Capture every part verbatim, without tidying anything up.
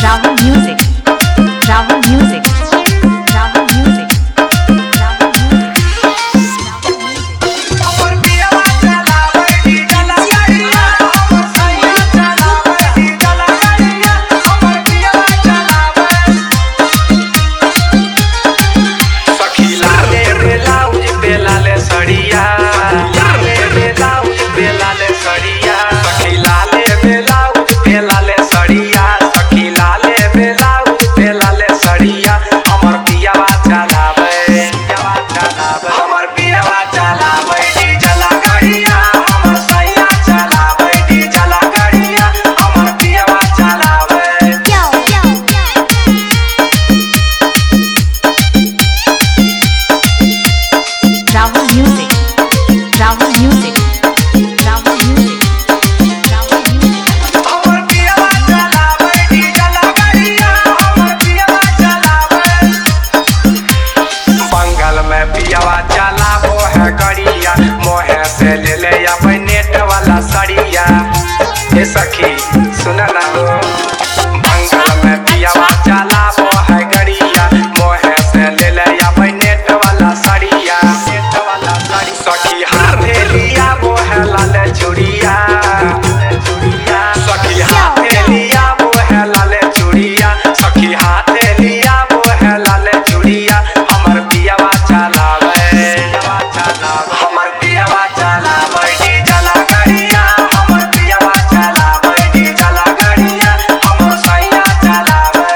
Rahul Music, Rahul Music, Rahul Music, Rahul Music. Rahul Music, Rahul Music, Rahul Music, Rahul Music. हमर पियावा चलावे diesel गाड़िया हमर पियावा चलावे बंगाल में पियावा चलावो है गाड़िया मोहे से ले ले अपन नेट वाला सड़िया ए सखी सुन ना हो बंगाल में पियावा चलावो है गाड़िया मोहे से ले ले अपन नेट वाला सड़िया नेट वाला सड़ी सखी हाथे लिया वो है लाल चूड़िया सखी हाथे लिया वो है लाल चूड़िया सखी हाथे लिया वो है लाल चूड़िया हमर पियावा चलावे हमर पियावा चलावे डीजल गाड़िया हमर पियावा चलावे डीजल गाड़िया हमर सैया चलावे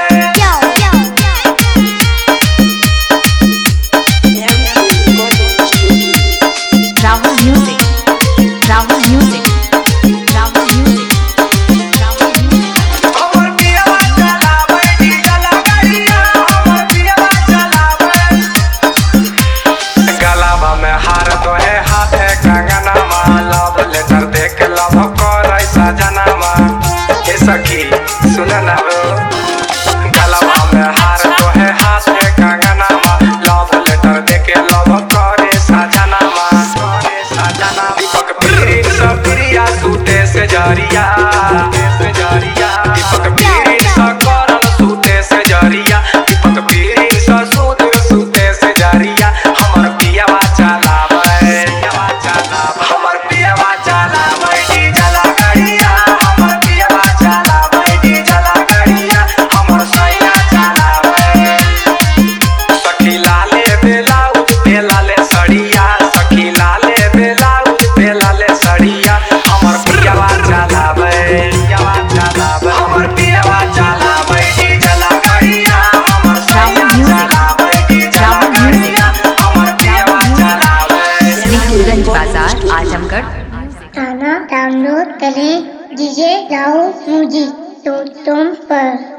Rahul Music, Rahul Music, Rahul Music, Rahul Music. हमर पियावा चलावे डीजल गाड़िया हमर पियावा चलावे गलावा में हार दो है हाथे कंगना मा लव लेटर देख लव करे सजना मा ए सखी सुन ना हो गलावा में हार दो है हाथे कंगना मा लव लेटर देख लव करे सजना मा करे सजना दीपक पीरी सब प्रिया सूते से जरिया से जरिया दीपक पीरी सा करन सूते से जरिया दीपक पीरी सा सूते सूते से जरिया हमर पियावा चलावे पियावा चलावे हमर पियावा चलावे डीजल गाड़िया हमर पियावा चलावे डीजल गाड़िया हमर सैया चलावे सखी लाले ब्लाउज पे लाले सड़िया सखी लाले ब्लाउज पे लाले सड़िया हमर पियावा चलावे पियावा चलावे हमर पियावा चलावे डीजल गाड़िया हमर सैया चलावे डीजल गाड़िया हमर पियावा चलावे Gurganj Bazar, Azamgarh. गाना डाउनलोड करें DJ Rahul music dot com पर।